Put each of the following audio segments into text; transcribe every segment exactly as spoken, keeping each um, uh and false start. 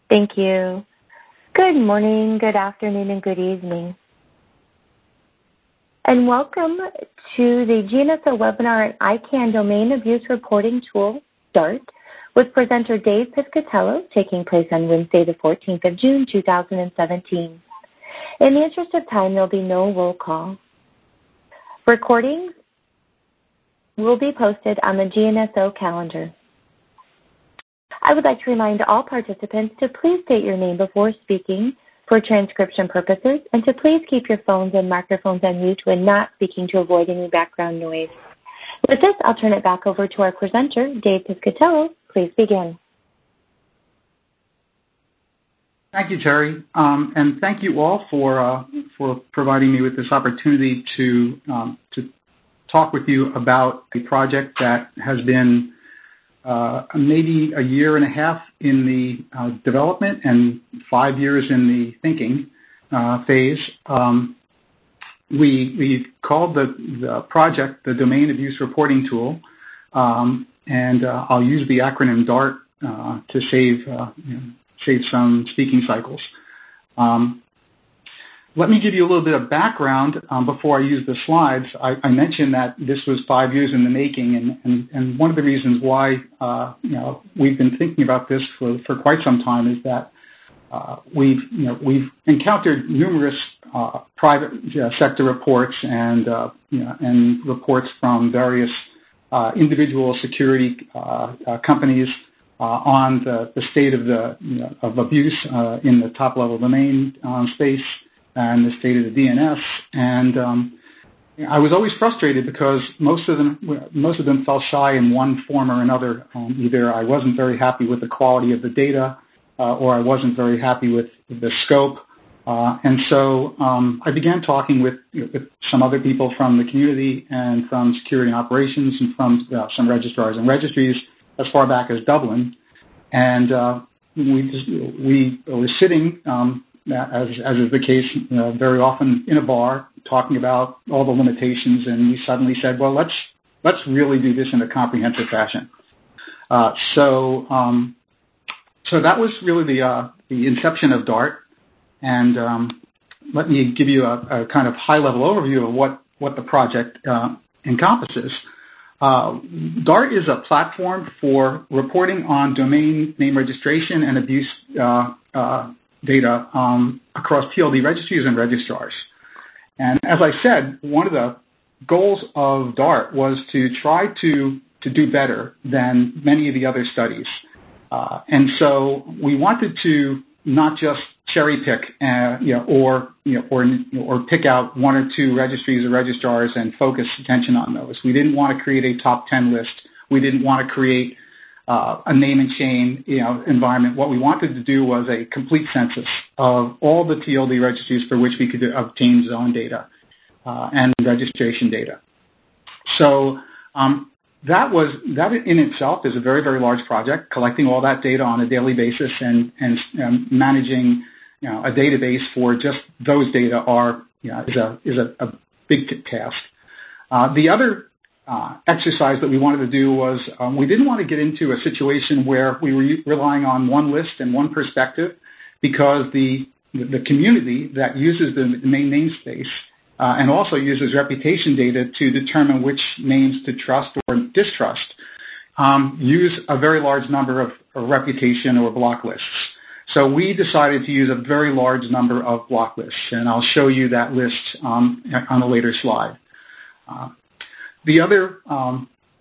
Thank you. Good morning, good afternoon, and good evening. And welcome to the G N S O webinar on I CANN Domain Abuse Reporting Tool, DART, with presenter Dave Piscatello, taking place on Wednesday, the fourteenth of June, two thousand seventeen. In the interest of time, there will be no roll call. Recordings will be posted on the G N S O calendar. I would like to remind all participants to please state your name before speaking for transcription purposes, and to please keep your phones and microphones on mute when not speaking to avoid any background noise. With this, I'll turn it back over to our presenter, Dave Piscatello. Please begin. Thank you, Terry, um, and thank you all for uh, for providing me with this opportunity to um, to talk with you about a project that has been uh, maybe a year and a half in the uh, development and five years in the thinking uh, phase. Um, we we called the, the project the Domain Abuse Reporting Tool, um, and uh, I'll use the acronym DART uh, to save uh, you know, save some speaking cycles. Um, let me give you a little bit of background um, before I use the slides. I, I mentioned that this was five years in the making, and, and, and one of the reasons why uh, you know we've been thinking about this for, for quite some time is that uh, we've you know we've encountered numerous uh, private uh, sector reports and uh, you know, and reports from various uh, individual security uh, uh, companies Uh, on the, the state of the you know, of abuse uh, in the top level domain um, space and the state of the D N S, and um, I was always frustrated because most of them most of them fell shy in one form or another. Um, either I wasn't very happy with the quality of the data, uh, or I wasn't very happy with the scope, uh, and so um, I began talking with, with some other people from the community and from security and operations and from uh, some registrars and registries as far back as Dublin, and uh, we just, we were sitting, um, as, as is the case, you know, very often in a bar talking about all the limitations, and we suddenly said, well, let's let's really do this in a comprehensive fashion. Uh, so um, so that was really the uh, the inception of DART, and um, let me give you a, a kind of high-level overview of what what the project uh, encompasses. Uh, DART is a platform for reporting on domain name registration and abuse uh, uh, data um, across T L D registries and registrars. And as I said, one of the goals of DART was to try to, to do better than many of the other studies. Uh, and so we wanted to not just cherry pick, uh, you know, or you know, or or pick out one or two registries or registrars and focus attention on those. We didn't want to create a top ten list. We didn't want to create uh, a name and shame, you know, environment. What we wanted to do was a complete census of all the T L D registries for which we could obtain zone data uh, and registration data. So. Um, That was that in itself is a very, very large project, collecting all that data on a daily basis and and um, managing, you know, a database for just those data are you know, is a is a, a big task. Uh, the other uh, exercise that we wanted to do was um, we didn't want to get into a situation where we were relying on one list and one perspective, because the the community that uses the main namespace Uh, and also uses reputation data to determine which names to trust or distrust, um, use a very large number of, of reputation or block lists. So we decided to use a very large number of block lists, and I'll show you that list um, on a later slide. Uh, the other um,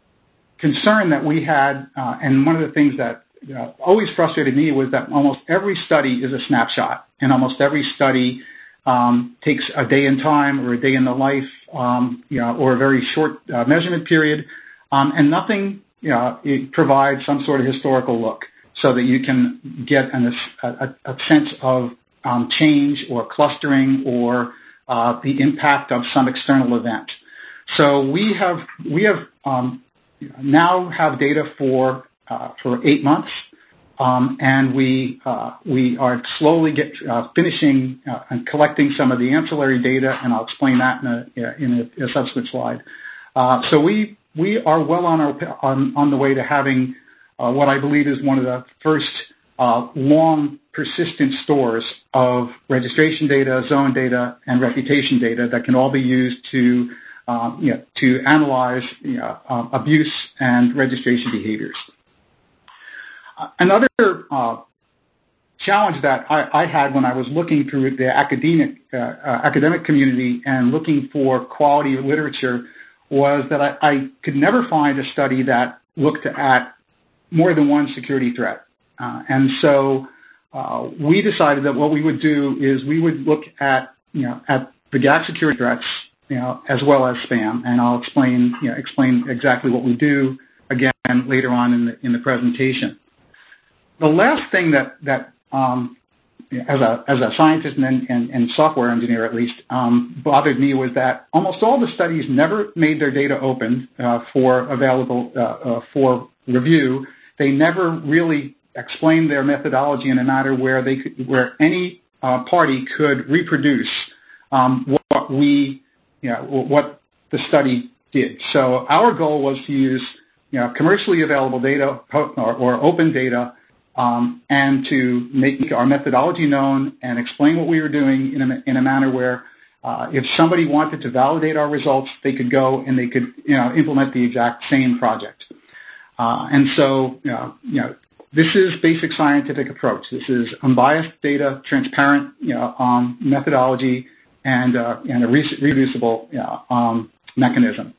concern that we had, uh, and one of the things that you know, always frustrated me, was that almost every study is a snapshot, and almost every study Um, takes a day in time or a day in the life, um, you know, or a very short uh, measurement period, um, and nothing, you know, it provides some sort of historical look so that you can get an, a, a sense of um, change or clustering or uh, the impact of some external event. So we have we have um, now have data for uh, for eight months. Um, and we uh, we are slowly get, uh, finishing uh, and collecting some of the ancillary data, and I'll explain that in a, in a, a subsequent slide. Uh, so we we are well on our on, on the way to having uh, what I believe is one of the first uh, long persistent stores of registration data, zone data, and reputation data that can all be used to, um, you know, to analyze you know, uh, abuse and registration behaviors. Uh, another uh, challenge that I, I had when I was looking through the academic uh, uh, academic community and looking for quality literature was that I, I could never find a study that looked at more than one security threat. Uh, and so uh, we decided that what we would do is we would look at, you know, at the gap security threats, you know, as well as spam. And I'll explain, you know, explain exactly what we do again later on in the, in the presentation. The last thing that, that um, as a, as a scientist and, and, and software engineer at least, um, bothered me was that almost all the studies never made their data open uh, for available, uh, uh, for review. They never really explained their methodology in a manner where they could, where any uh, party could reproduce um, what we, you know, what the study did. So our goal was to use, you know, commercially available data or, or open data, um, and to make our methodology known and explain what we were doing in a, in a manner where, uh, if somebody wanted to validate our results, they could go and they could, you know, implement the exact same project. Uh, and so, you know, you know, this is basic scientific approach. This is unbiased data, transparent, you know, um, methodology, and uh, and a re reproducible, you know, um, mechanism.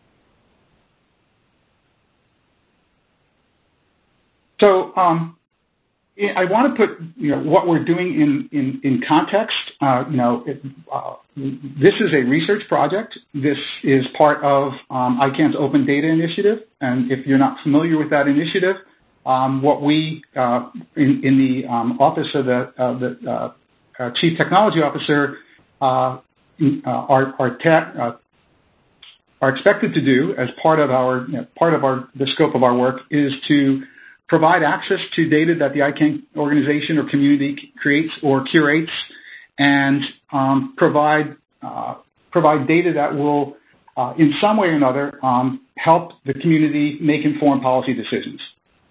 So um, I want to put, you know, what we're doing in in, in context. Uh, you know, it, uh, this is a research project. This is part of um, I CANN's Open Data Initiative, and if you're not familiar with that initiative, um, what we uh, in, in the um, office of the, uh, the uh, uh, Chief Technology Officer uh, uh, are are, uh, are expected to do as part of our you know, part of our the scope of our work is to provide access to data that the I CANN organization or community creates or curates, and um, provide uh, provide data that will, uh, in some way or another, um, help the community make informed policy decisions.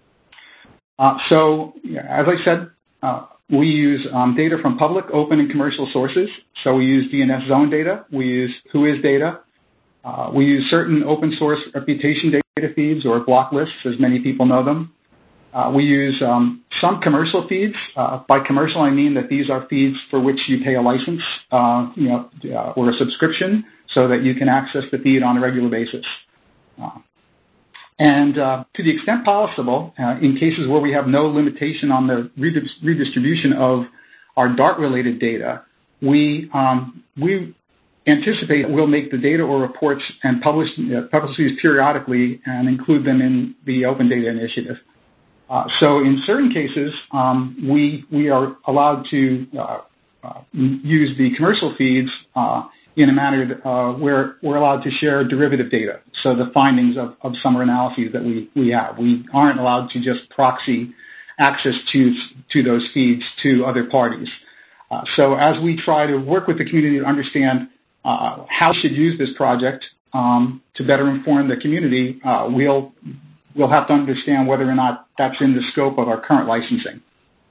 Uh, so, as I said, uh, we use um, data from public, open, and commercial sources. So we use D N S zone data. We use WHOIS data. Uh, we use certain open source reputation data feeds or block lists, as many people know them. Uh, we use um, some commercial feeds. Uh, by commercial, I mean that these are feeds for which you pay a license, uh, you know, uh, or a subscription, so that you can access the feed on a regular basis. Uh, and uh, to the extent possible, uh, in cases where we have no limitation on the redistribution of our DART-related data, we um, we anticipate that we'll make the data or reports and publish uh, publish these periodically and include them in the Open Data Initiative. Uh, so in certain cases, um, we we are allowed to uh, uh, use the commercial feeds uh, in a manner that, uh, where we're allowed to share derivative data. So the findings of, of summer analyses that we, we have. We aren't allowed to just proxy access to, to those feeds to other parties. Uh, so as we try to work with the community to understand uh, how we should use this project um, to better inform the community, uh, we'll We'll have to understand whether or not that's in the scope of our current licensing.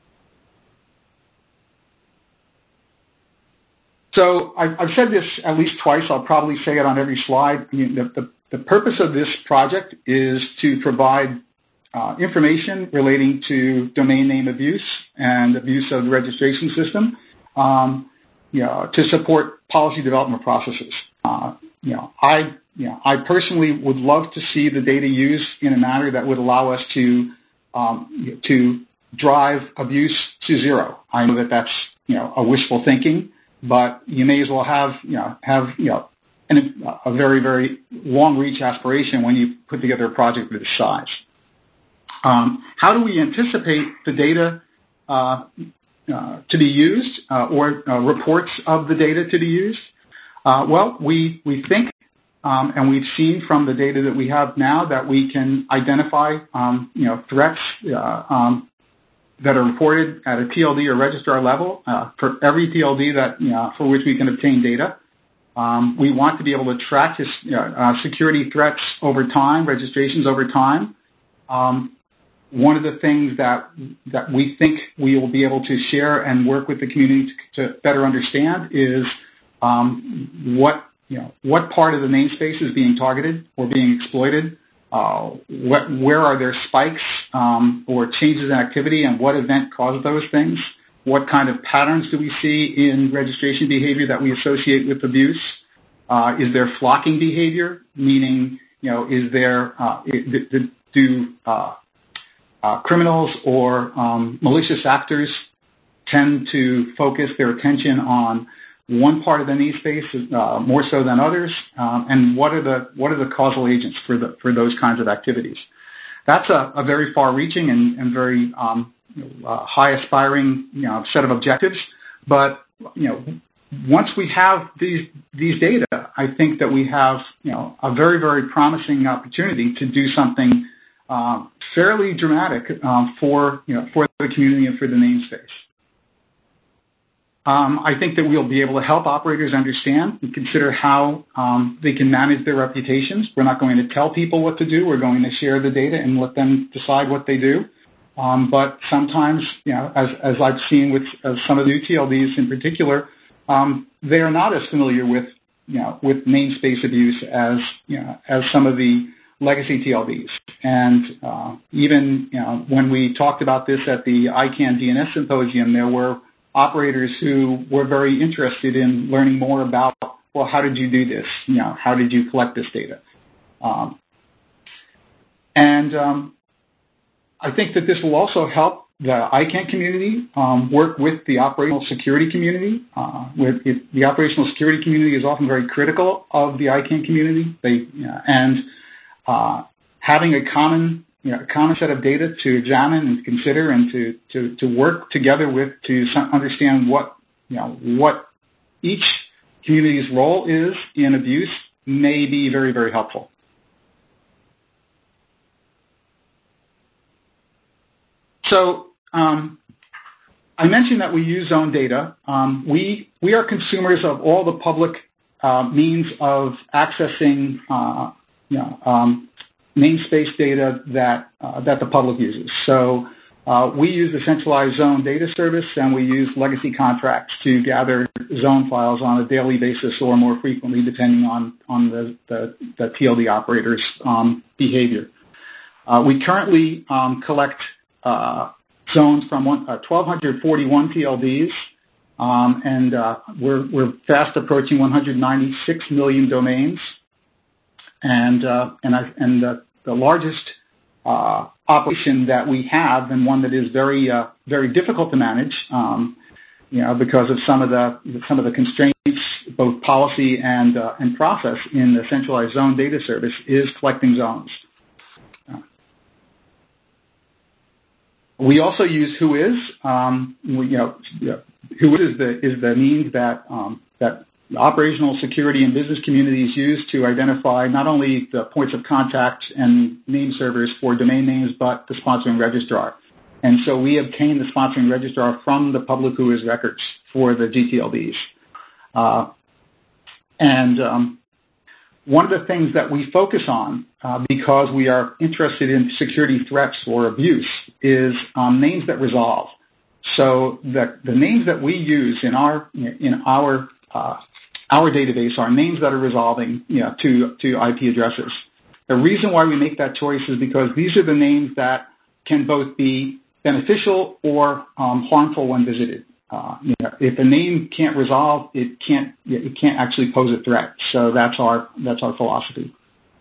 So I've, I've said this at least twice. I'll probably say it on every slide. I mean, the, the, the purpose of this project is to provide uh, information relating to domain name abuse and abuse of the registration system, um, you know, to support policy development processes. Uh, you know, I You know, I personally would love to see the data used in a manner that would allow us to um, to drive abuse to zero. I know that that's you know a wishful thinking, but you may as well have you know have you know an, a very very long reach aspiration when you put together a project of this size. Um, how do we anticipate the data uh, uh, to be used uh, or uh, reports of the data to be used? Uh, well, we we think. Um, and we've seen from the data that we have now that we can identify, um, you know, threats uh, um, that are reported at a T L D or registrar level uh, for every T L D that, you know, for which we can obtain data. Um, we want to be able to track this, you know, uh, security threats over time, registrations over time. Um, one of the things that that we think we will be able to share and work with the community to, to better understand is um, what you know what part of the namespace is being targeted or being exploited. Uh, what, where are there spikes um, or changes in activity, and what event caused those things? What kind of patterns do we see in registration behavior that we associate with abuse? Uh, is there flocking behavior, meaning, you know, is there uh, do uh, uh, criminals or um, malicious actors tend to focus their attention on one part of the namespace uh, more so than others, um, and what are the what are the causal agents for the for those kinds of activities? That's a, a very far-reaching and, and very um, uh, high-aspiring you know, set of objectives. But you know, once we have these these data, I think that we have you know a very very promising opportunity to do something uh, fairly dramatic um, for you know for the community and for the namespace. Um, I think that we'll be able to help operators understand and consider how um, they can manage their reputations. We're not going to tell people what to do. We're going to share the data and let them decide what they do. Um, but sometimes, you know, as, as I've seen with uh, some of the new T L Ds in particular, um, they are not as familiar with, you know, with namespace abuse as, you know, as some of the legacy T L Ds. And uh, even, you know, when we talked about this at the I CANN D N S Symposium, there were operators who were very interested in learning more about, well, how did you do this? You know, how did you collect this data? Um, and um, I think that this will also help the I CANN community um, work with the operational security community. Uh, with it, the operational security community is often very critical of the I CANN community. They you know, and uh, having a common You know, a common set of data to examine and consider and to, to, to work together with to understand what, you know, what each community's role is in abuse may be very, very helpful. So um, I mentioned that we use zone data. Um, we, we are consumers of all the public uh, means of accessing, uh, you know, um, namespace data that uh, that the public uses. So uh, we use the centralized zone data service, and we use legacy contracts to gather zone files on a daily basis or more frequently, depending on on the the, the T L D operator's um, behavior. Uh, we currently um, collect uh, zones from one, uh, one thousand two hundred forty-one T L Ds, um, and uh, we're we're fast approaching one hundred ninety-six million domains. And uh, and I, and uh, the largest uh, operation that we have, and one that is very uh, very difficult to manage, um, you know, because of some of the some of the constraints, both policy and uh, and process in the centralized zone data service, is collecting zones. Uh, we also use Whois. Um, we, you know, Whois is the is the means that um, that operational security and business communities use to identify not only the points of contact and name servers for domain names, but the sponsoring registrar. And so we obtain the sponsoring registrar from the public Whois records for the G T L Ds. Uh, and um, one of the things that we focus on, uh, because we are interested in security threats or abuse, is um, names that resolve. So the, the names that we use in our in our uh, our database are names that are resolving, you know, to, to I P addresses. The reason why we make that choice is because these are the names that can both be beneficial or um, harmful when visited. Uh, you know, if a name can't resolve, it can't it can't actually pose a threat. So that's our that's our philosophy.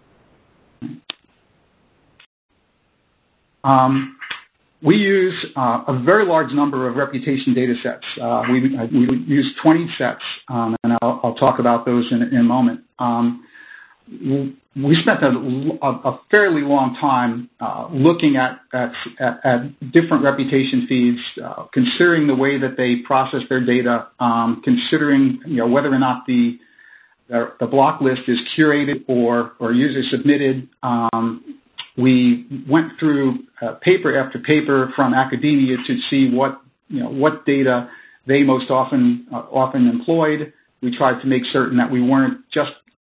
Um, We use uh, a very large number of reputation data sets. Uh, we, we use twenty sets, um, and I'll, I'll talk about those in, in a moment. Um, we spent a, a fairly long time uh, looking at, at, at different reputation feeds, uh, considering the way that they process their data, um, considering you know, whether or not the, the, the block list is curated or, or user submitted. Um, We went through uh, paper after paper from academia to see what you know what data they most often uh, often employed. We tried to make certain that we weren't just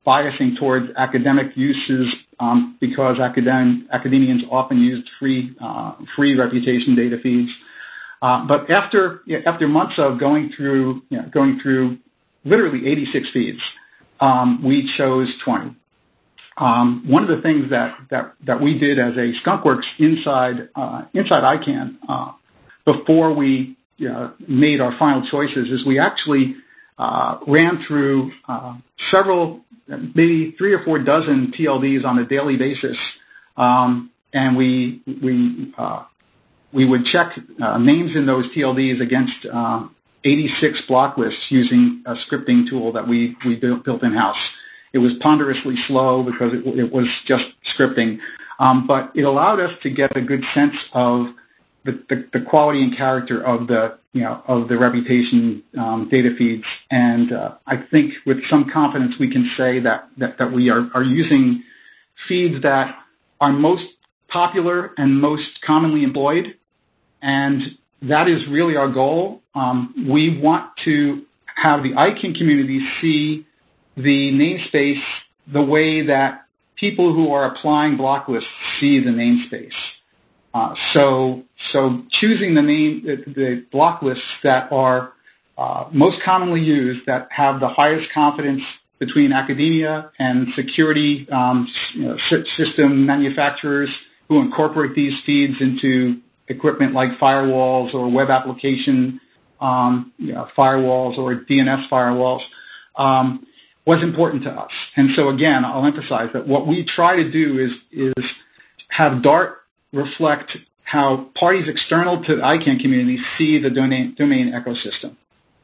biasing towards academic uses um, because academ- academians often used free uh, free reputation data feeds. Uh, but after after months of going through you know, going through literally eighty-six feeds, um, we chose twenty. Um, one of the things that, that, that we did as a skunkworks inside uh, inside I CANN uh, before we you know, made our final choices is we actually uh, ran through uh, several, maybe three or four dozen T L Ds on a daily basis, um, and we we uh, we would check uh, names in those T L Ds against uh, eighty-six block lists using a scripting tool that we we built, built in-house. It was ponderously slow because it, it was just scripting, um, but it allowed us to get a good sense of the, the, the quality and character of the you know of the reputation um, data feeds. And uh, I think with some confidence we can say that that, that we are, are using feeds that are most popular and most commonly employed, and that is really our goal. Um, we want to have the I CANN community see the namespace the way that people who are applying block lists see the namespace. Uh, so, so choosing the name, the, the block lists that are uh, most commonly used, that have the highest confidence between academia and security um, you know, system manufacturers who incorporate these feeds into equipment like firewalls or web application um, you know, firewalls or D N S firewalls. Um, was important to us. And so again, I'll emphasize that what we try to do is, is have Dart reflect how parties external to the I CANN community see the domain, domain ecosystem.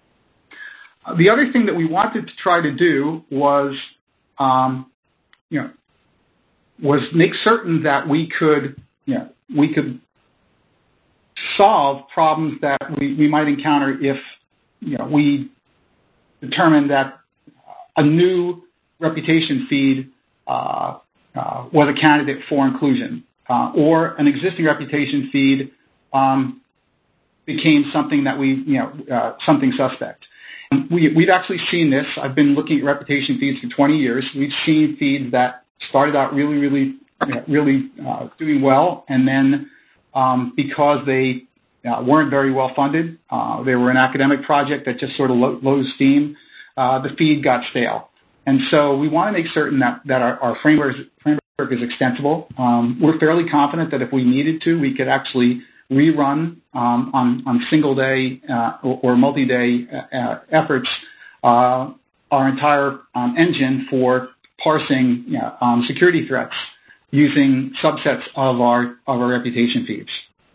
Uh, the other thing that we wanted to try to do was, um, you know, was make certain that we could, you know, we could solve problems that we, we might encounter if, you know, we determined that a new reputation feed uh, uh, was a candidate for inclusion, uh, or an existing reputation feed um, became something that we, you know, uh, something suspect. We, we've actually seen this. I've been looking at reputation feeds for twenty years. We've seen feeds that started out really, really, you know, really uh, doing well, and then um, because they uh, weren't very well funded, uh, they were an academic project that just sort of lo- low steam. Uh, the feed got stale. And so we want to make certain that, that our, our framework, framework is extensible. Um, we're fairly confident that if we needed to, we could actually rerun um, on, on single-day uh, or, or multi-day uh, efforts uh, our entire um, engine for parsing you know, um, security threats using subsets of our, of our reputation feeds.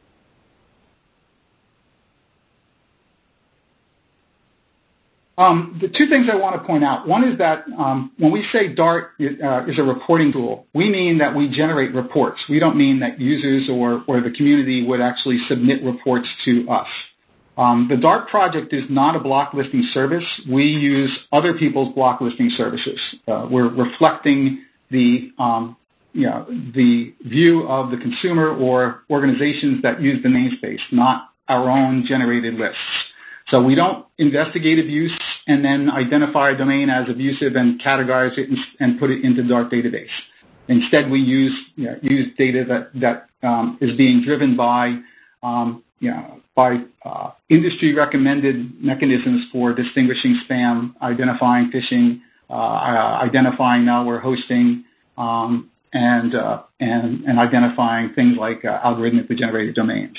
Um, the two things I want to point out, one is that um, when we say Dart uh, is a reporting tool, we mean that we generate reports. We don't mean that users or, or the community would actually submit reports to us. Um, the Dart project is not a block listing service. We use other people's block listing services. Uh, we're reflecting the, um, you know, the view of the consumer or organizations that use the namespace, not our own generated lists. So we don't investigate abuse and then identify a domain as abusive and categorize it and, and put it into the Dart database. Instead, we use you know, use data that that um, is being driven by um, you know by uh, industry recommended mechanisms for distinguishing spam, identifying phishing, uh, uh, identifying malware hosting, um, and uh, and and identifying things like uh, algorithmically generated domains.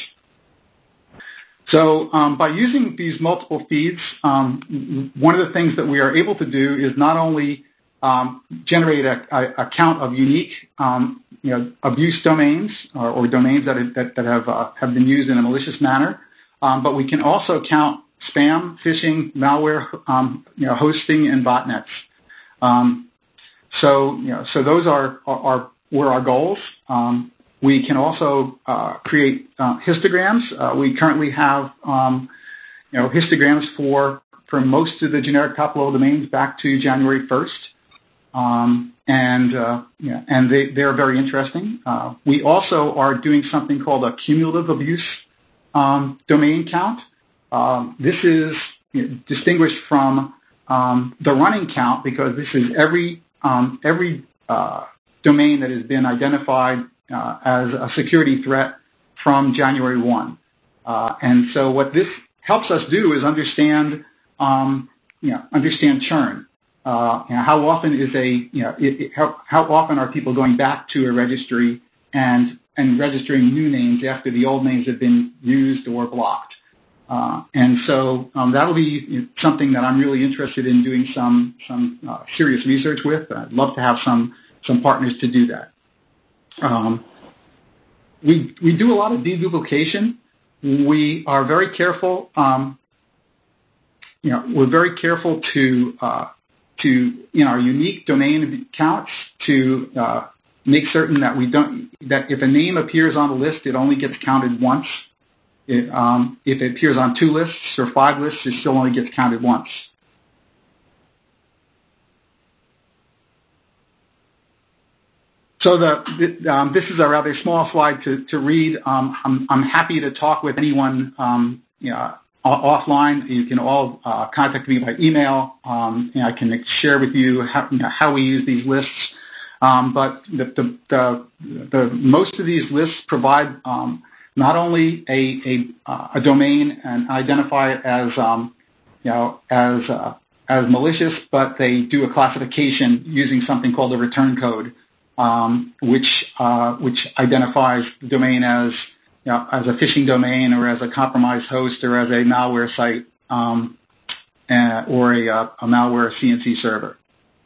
So um, by using these multiple feeds, um, one of the things that we are able to do is not only um, generate a, a, a count of unique um, you know, abuse domains or, or domains that, that, that have, uh, have been used in a malicious manner, um, but we can also count spam, phishing, malware, um, you know, hosting, and botnets. Um, so, you know, so those are, are, are were our goals. Um, We can also uh, create uh, histograms. Uh, we currently have, um, you know, histograms for for most of the generic top-level domains back to January first, um, and uh, yeah, and they they are very interesting. Uh, we also are doing something called a cumulative abuse um, domain count. Um, this is you know, distinguished from um, the running count because this is every um, every uh, domain that has been identified uh, as a security threat from January first. Uh, and so what this helps us do is understand, um, you know, understand churn. Uh, you know, how often is a, you know, it, it, how, how often are people going back to a registry and and registering new names after the old names have been used or blocked? Uh, and so um, that'll be something that I'm really interested in doing some some uh, serious research with. I'd love to have some some partners to do that. Um, we we do a lot of deduplication. We are very careful. Um, you know, we're very careful to uh, to in our unique domain accounts to uh, make certain that we don't that if a name appears on a list, it only gets counted once. It, um, if it appears on two lists or five lists, it still only gets counted once. So the, the, um, this is a rather small slide to, to read. Um, I'm, I'm happy to talk with anyone um, you know, offline. You can all uh, contact me by email, um, and I can share with you how, you know, how we use these lists. Um, but the, the, the, the, most of these lists provide um, not only a, a, a domain and identify it as, um, you know, as, uh, as malicious, but they do a classification using something called a return code, um, which, uh, which identifies the domain as, you know, as a phishing domain or as a compromised host or as a malware site, um, uh, or a, a malware C N C server.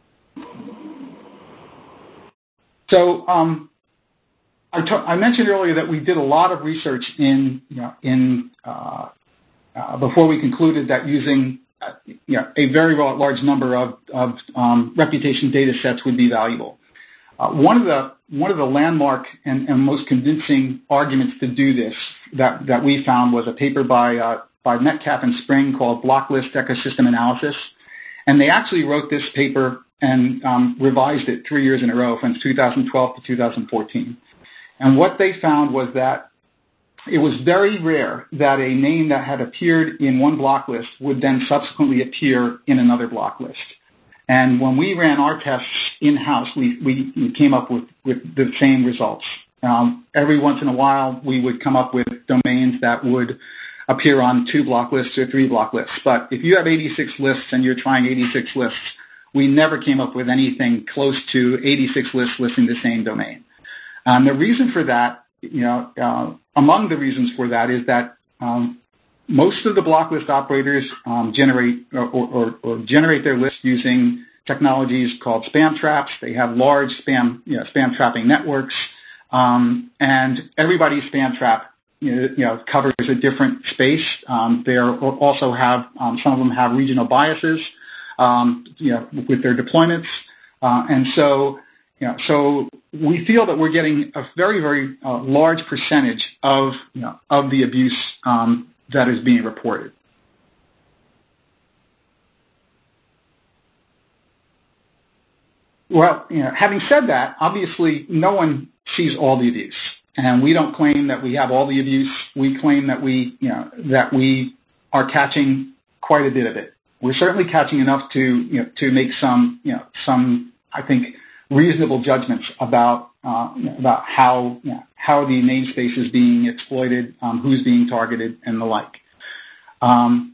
So, um, I, I mentioned earlier that we did a lot of research in, you know, in uh, uh, before we concluded that using, uh, you know, a very large number of, of um, reputation data sets would be valuable. Uh, one of the one of the landmark and, and most convincing arguments to do this that that we found was a paper by uh, by Metcalf and Spring called Block List Ecosystem Analysis, and they actually wrote this paper and um, revised it three years in a row from two thousand twelve to two thousand fourteen. And what they found was that it was very rare that a name that had appeared in one block list would then subsequently appear in another block list. And when we ran our tests in-house, we, we, we came up with, with the same results. Um, every once in a while, we would come up with domains that would appear on two block lists or three block lists. But if you have eighty-six lists and you're trying eighty-six lists, we never came up with anything close to eighty-six lists listing the same domain. And the reason for that, you know, uh, among the reasons for that is that um, most of the block list operators um, generate or, or, or generate their lists using technologies called spam traps. They have large spam, you know, spam trapping networks, um, and everybody's spam trap, you know, you know covers a different space. Um, they are, also have um, some of them have regional biases, um, you know, with their deployments, uh, and so. You know, so we feel that we're getting a very, very uh, large percentage of, you know, of the abuse um, that is being reported. Well, you know, having said that, obviously no one sees all the abuse, and we don't claim that we have all the abuse. We claim that we, you know, that we are catching quite a bit of it. We're certainly catching enough to, you know, to make some, you know, some, I think, reasonable judgments about uh, you know, about how you know, how the namespace is being exploited, um, who's being targeted, and the like. Um,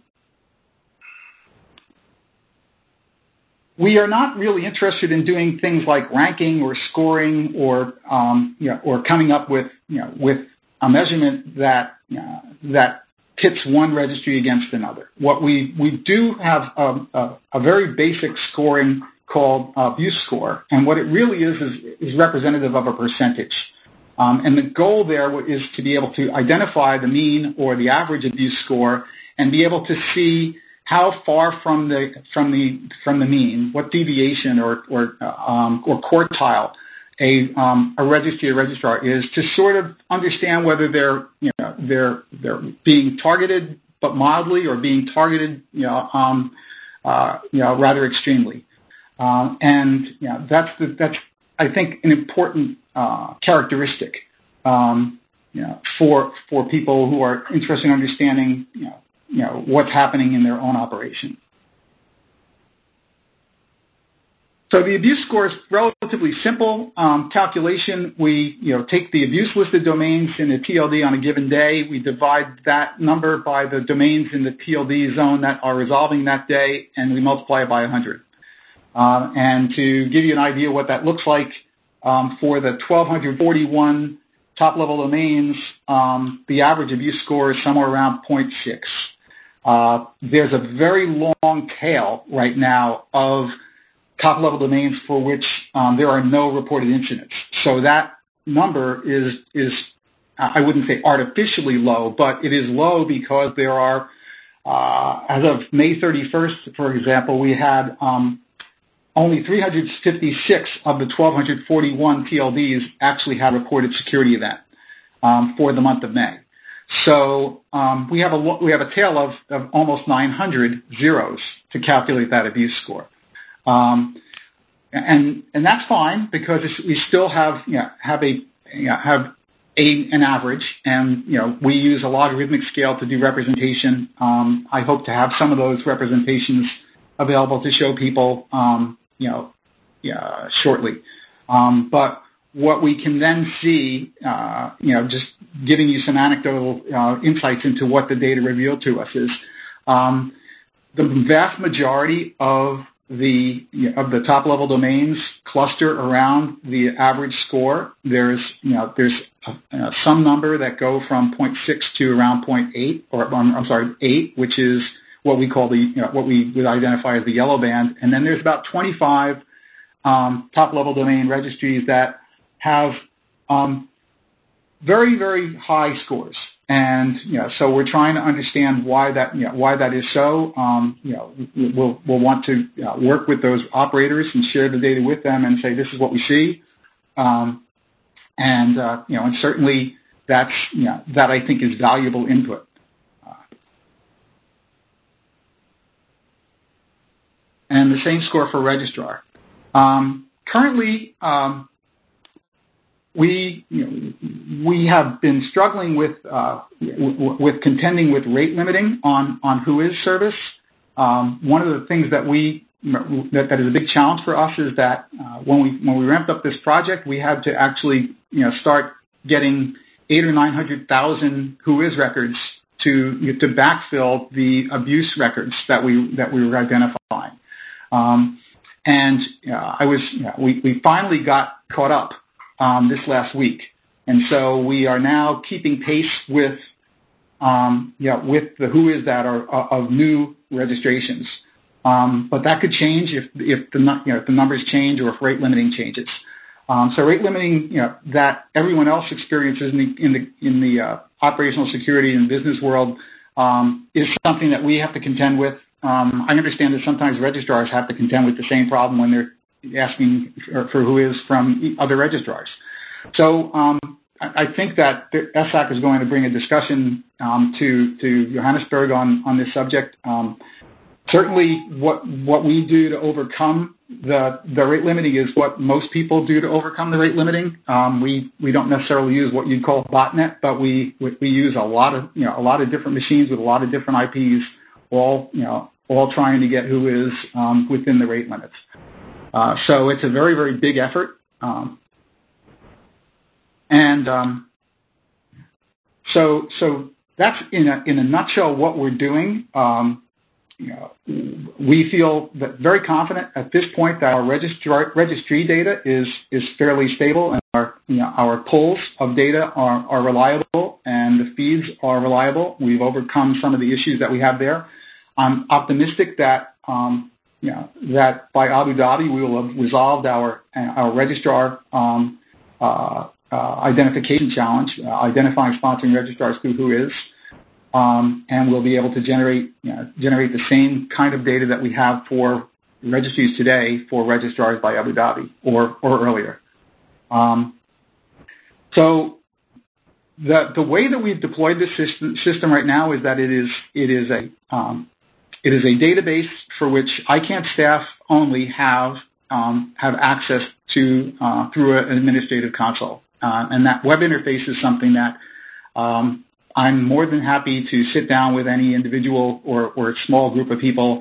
we are not really interested in doing things like ranking or scoring or um, you know, or coming up with you know, with a measurement that you know, that pits one registry against another. What we we do have a, a, a very basic scoring called uh, abuse score, and what it really is is, is representative of a percentage. Um, and the goal there is to be able to identify the mean or the average abuse score and be able to see how far from the from the from the mean, what deviation or or um, or quartile a um, a registry or registrar is, to sort of understand whether they're you know they're they're being targeted but mildly or being targeted you know um, uh, you know rather extremely. Um, and you know, that's the, that's I think an important uh, characteristic um, you know, for for people who are interested in understanding you know, you know what's happening in their own operation. So the abuse score is relatively simple um, calculation. We, you know, take the abuse listed domains in the T L D on a given day. We divide that number by the domains in the T L D zone that are resolving that day, and we multiply it by one hundred. Uh, and to give you an idea what that looks like, um, for the one thousand two hundred forty-one top-level domains, um, the average abuse score is somewhere around zero point six. Uh, there's a very long tail right now of top-level domains for which um, there are no reported incidents. So that number is, is, I wouldn't say artificially low, but it is low because there are, uh, as of May thirty-first, for example, we had um, only three hundred fifty-six of the one thousand two hundred forty-one T L Ds actually had reported security event um, for the month of May. So um, we have a we have a tail of, of almost nine hundred zeros to calculate that abuse score. Um, and and that's fine because it's, we still have you know, have a you know, have a an average, and you know we use a logarithmic scale to do representation. Um, I hope to have some of those representations available to show people um, you know yeah, shortly. Um, but what we can then see, uh, you know, just giving you some anecdotal uh, insights into what the data revealed to us is um, the vast majority of the you know, of the top level domains cluster around the average score. There's you know there's a, uh, some number that go from zero point six to around zero point eight, or I'm, I'm sorry, eight, which is what we call the you know, what we would identify as the yellow band, and then there's about twenty-five um, top level domain registries that have um, very very high scores. And you know, so we're trying to understand why that, you know, why that is so. Um, you know, we'll we'll want to you know, work with those operators and share the data with them and say this is what we see. Um, and uh, you know, and certainly that's you know that I think is valuable input. Uh, and the same score for registrar. Um, currently. Um, We you know, we have been struggling with uh, w- with contending with rate limiting on on Whois service. Um, one of the things that we that, that is a big challenge for us is that uh, when we when we ramped up this project, we had to actually you know start getting eight or nine hundred thousand Whois records to you know, to backfill the abuse records that we that we were identifying. Um, and uh, I was you know, we we finally got caught up Um, this last week, and so we are now keeping pace with, um, you know, with the Whois that are uh, of new registrations. Um, but that could change if if the you know if the numbers change or if rate limiting changes. Um, so rate limiting, you know, that everyone else experiences in the in the in the uh, operational security and business world um, is something that we have to contend with. Um, I understand that sometimes registrars have to contend with the same problem when they're asking for, for Whois from other registrars. So um, I, I think that the S A C is going to bring a discussion um, to, to Johannesburg on, on this subject. Um, certainly what what we do to overcome the, the rate limiting is what most people do to overcome the rate limiting. Um, we, we don't necessarily use what you'd call botnet, but we, we, we use a lot of, you know, a lot of different machines with a lot of different I Ps, all, you know, all trying to get Whois um, within the rate limits. Uh, so it's a very, very big effort. Um, and um, so so that's in a, in a nutshell what we're doing. Um, you know, we feel that very confident at this point that our registry, registry data is, is fairly stable, and our, you know, our pulls of data are, are reliable and the feeds are reliable. We've overcome some of the issues that we have there. I'm optimistic that um, You know, that by Abu Dhabi we will have resolved our our registrar um, uh, uh, identification challenge, uh, identifying sponsoring registrars through Whois, um, and we'll be able to generate you know, generate the same kind of data that we have for registries today for registrars by Abu Dhabi or or earlier. Um, so the the way that we've deployed this system, system right now is that it is it is a um, It is a database for which I CANN staff only have um, have access to uh, through an administrative console, uh, and that web interface is something that um, I'm more than happy to sit down with any individual or, or small group of people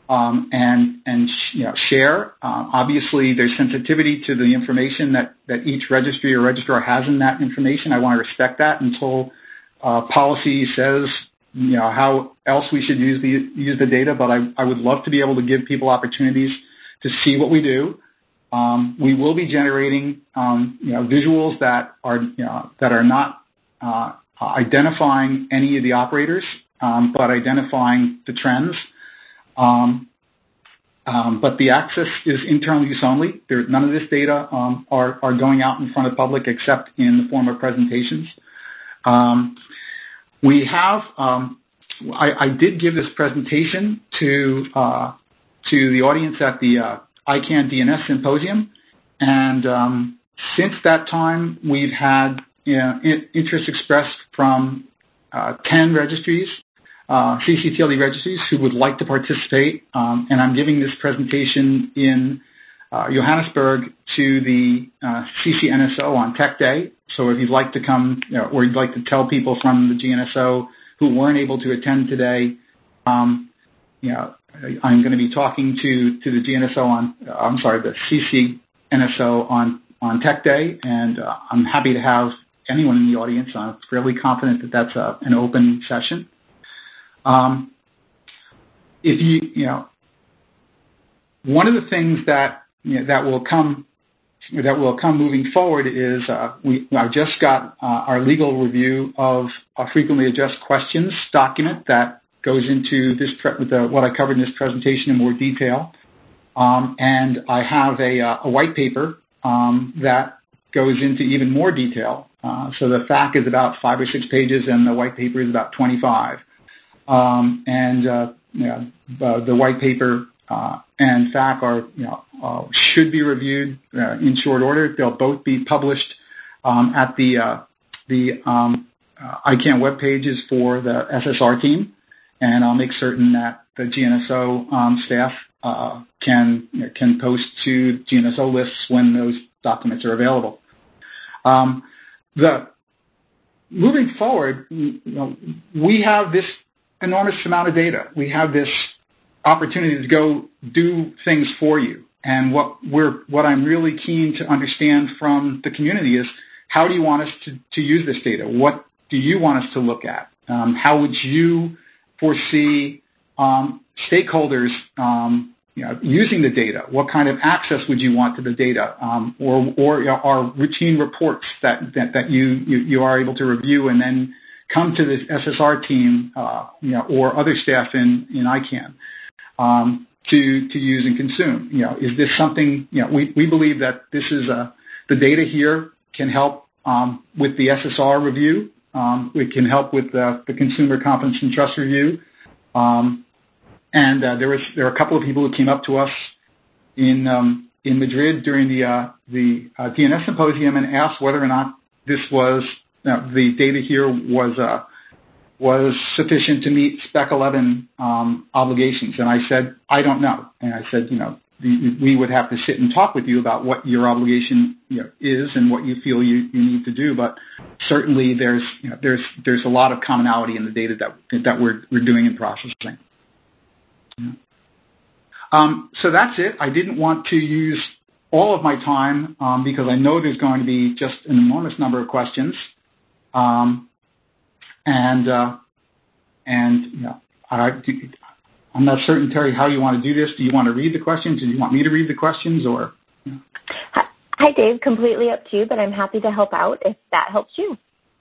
um, and and you know, share. Uh, obviously, there's sensitivity to the information that, that each registry or registrar has in that information. I want to respect that until uh, policy says, you know, how else we should use the use the data. But I, I would love to be able to give people opportunities to see what we do. Um, we will be generating, um, you know, visuals that are, you know, that are not uh, identifying any of the operators, um, but identifying the trends. Um, um, but the access is internal use only. There, none of this data um, are, are going out in front of the public except in the form of presentations. Um, we have, um, I, I did give this presentation to uh, to the audience at the uh, I CANN D N S Symposium, and um, since that time, we've had you know, interest expressed from uh, ten registries, uh, C C T L D registries, who would like to participate, um, and I'm giving this presentation in uh, Johannesburg to the uh, C C N S O on Tech Day. So if you'd like to come, you know, or you'd like to tell people from the G N S O who weren't able to attend today, um, you know, I'm going to be talking to, to the G N S O on, uh, I'm sorry, the C C N S O on, on Tech Day, and uh, I'm happy to have anyone in the audience. I'm fairly confident that that's a, an open session. Um, if you, you know, one of the things that, you know, that will come, that will come moving forward is uh, we, I just got uh, our legal review of a frequently addressed questions document that goes into this pre- the, what I covered in this presentation in more detail. Um, and I have a, uh, a white paper um, that goes into even more detail. Uh, so the F A Q is about five or six pages, and the white paper is about twenty-five. Um, and uh, you know, the, the white paper uh, and F A Q are, you know, uh, should be reviewed uh, in short order. They'll both be published um, at the uh, the um, uh, I CANN web pages for the S S R team. And I'll make certain that the G N S O um, staff uh, can you know, can post to G N S O lists when those documents are available. Um, the moving forward, you know, we have this enormous amount of data. We have this opportunity to go do things for you. And what we're what I'm really keen to understand from the community is, how do you want us to, to use this data? What do you want us to look at? Um, how would you foresee um, stakeholders um, you know, using the data? What kind of access would you want to the data, um, or, or you know, are routine reports that, that, that you, you, you are able to review and then come to the S S R team uh, you know, or other staff in, in I CANN um, to, to use and consume? You know, is this something, you know, we, we believe that this is a, the data here can help um, with the S S R review. Um, it can help with uh, the Consumer Confidence and Trust Review. Um, and uh, there was there are a couple of people who came up to us in um, in Madrid during the uh, the uh, D N S Symposium and asked whether or not this was uh, the data here was uh, was sufficient to meet Spec eleven um, obligations. And I said, I don't know. And I said, you know, we would have to sit and talk with you about what your obligation, you know, is and what you feel you, you need to do. But certainly there's, you know, there's, there's a lot of commonality in the data that, that we're, we're doing and processing. Yeah. Um, so that's it. I didn't want to use all of my time um, because I know there's going to be just an enormous number of questions. Um, and, uh, and, you know, I, I'm not certain, Terry, how you want to do this. Do you want to read the questions? Do you want me to read the questions, or? You know? Hi, Dave. Completely up to you, but I'm happy to help out if that helps you.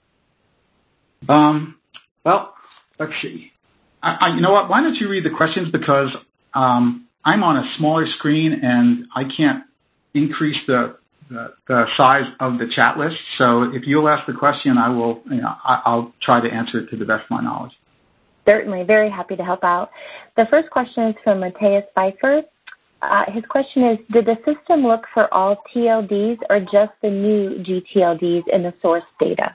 Um, well, let's see. I, I, you know what? Why don't you read the questions, because um, I'm on a smaller screen and I can't increase the, the the size of the chat list. So if you'll ask the question, I will. You know, I, I'll try to answer it to the best of my knowledge. Certainly, very happy to help out. The first question is from Mateus Pfeiffer. Uh, his question is, did the system look for all T L Ds or just the new G T L Ds in the source data?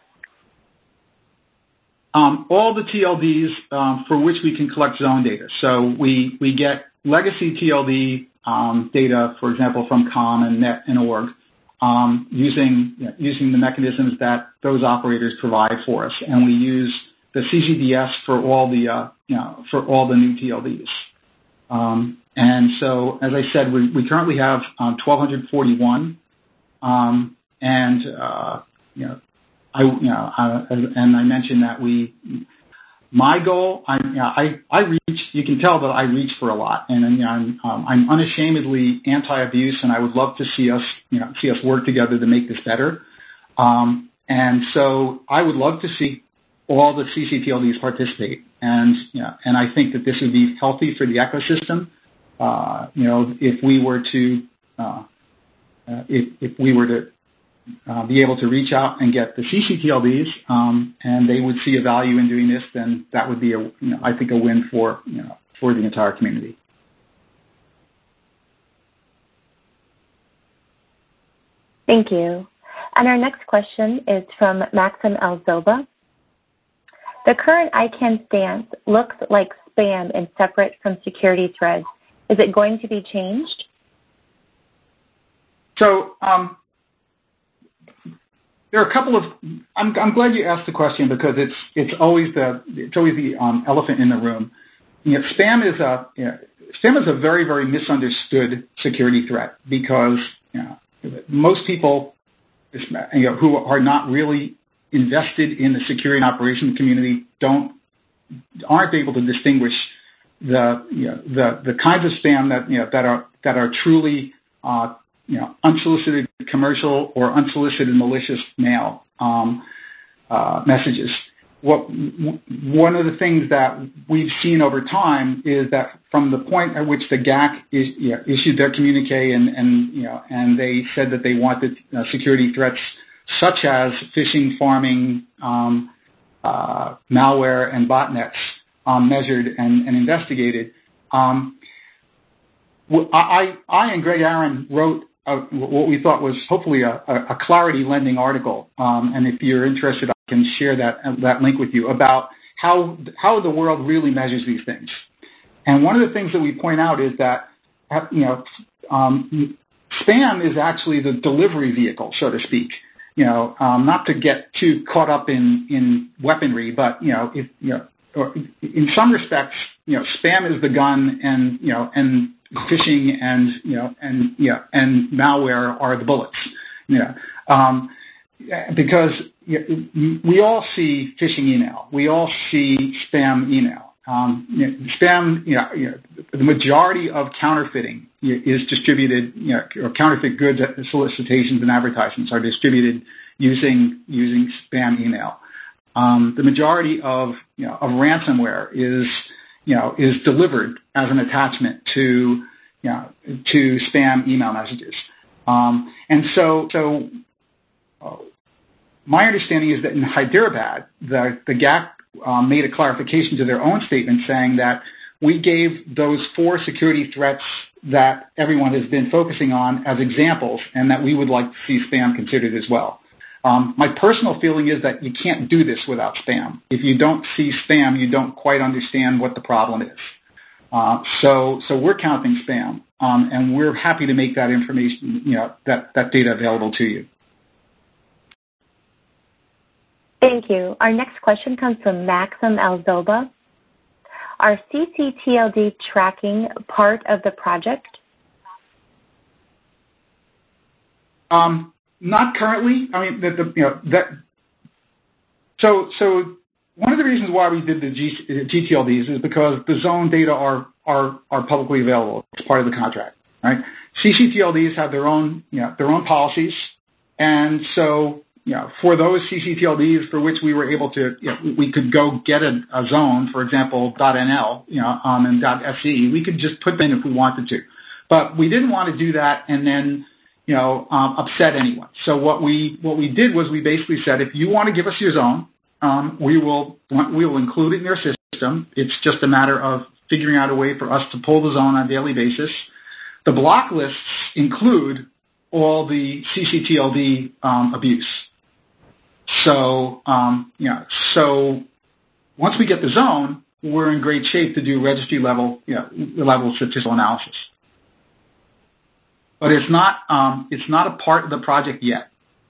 Um, all the T L Ds um, for which we can collect zone data. So we, we get legacy T L D um, data, for example, from COM and Net and org, um, using, you know, using the mechanisms that those operators provide for us. And we use the C C D S for all the, uh, you know, for all the new T L Ds. Um, and so, as I said, we, we currently have um, one thousand two hundred forty-one, um, and uh, you know, I you know, uh, and I mentioned that we. My goal, I, you know, I, I reach, you can tell that I reach for a lot, and, you know, I'm, um, I'm unashamedly anti-abuse, and I would love to see us, you know, see us work together to make this better. Um, and so I would love to see all the C C T L Ds participate, and, you know, and I think that this would be healthy for the ecosystem. Uh, you know, if we were to, uh, uh, if, if we were to Uh, be able to reach out and get the C C T L Ds, um, and they would see a value in doing this, then that would be, a, you know, I think, a win for, you know, for the entire community. Thank you. And our next question is from Maxim Alzoba. The current I CAN stance looks like spam and separate from security threads. Is it going to be changed? So, um, there are a couple of. I'm, I'm glad you asked the question because it's it's always the it's always the um, elephant in the room. You know, spam is a you know, spam is a very very misunderstood security threat because you know, most people you know, who are not really invested in the security and operations community don't aren't able to distinguish the you know, the the kinds of spam that you know that are that are truly uh, you know, unsolicited commercial or unsolicited malicious mail um, uh, messages. What w- one of the things that we've seen over time is that from the point at which the G A C is, you know, issued their communique and, and you know and they said that they wanted uh, security threats such as phishing, farming, um, uh, malware, and botnets um, measured and, and investigated. Um, I, I and Greg Aaron wrote Uh, what we thought was hopefully a, a clarity lending article, um, and if you're interested, I can share that that link with you about how how the world really measures these things. And one of the things that we point out is that you know um, spam is actually the delivery vehicle, so to speak. You know, um, not to get too caught up in in weaponry, but you know, if you know, or in some respects, you know, spam is the gun, and you know, and phishing and you know and yeah and malware are the bullets, you know, um, because you know, we all see phishing email, we all see spam email. Um, you know, spam, you know, you know, the majority of counterfeiting is distributed, you know, or counterfeit goods solicitations and advertisements are distributed using using spam email. Um, the majority of you know of ransomware is you know, is delivered as an attachment to, you know, to spam email messages. Um, and so, so uh, my understanding is that in Hyderabad, the, the G A C um, made a clarification to their own statement saying that we gave those four security threats that everyone has been focusing on as examples, and that we would like to see spam considered as well. Um, my personal feeling is that you can't do this without spam. If you don't see spam, you don't quite understand what the problem is. Uh, so, so we're counting spam, um, and we're happy to make that information, you know, that, that data available to you. Thank you. Our next question comes from Maxim Alzoba. Are C C T L D tracking part of the project? Um, Not currently. I mean, the, the, you know, that. So, so one of the reasons why we did the G, G T L Ds is because the zone data are are are publicly available. It's part of the contract, right? C C T L Ds have their own, you know, their own policies, and so, you know, for those C C T L Ds for which we were able to, you know, we could go get a, a zone, for example, .nl, you know, um, and .se. We could just put them in if we wanted to, but we didn't want to do that and then, you know, um, upset anyone. So what we what we did was we basically said, if you want to give us your zone, um, we will we will include it in your system. It's just a matter of figuring out a way for us to pull the zone on a daily basis. The block lists include all the C C T L D um, abuse. So um, you know, so once we get the zone, we're in great shape to do registry level, you know, level statistical analysis. But it's not um, it's not a part of the project yet.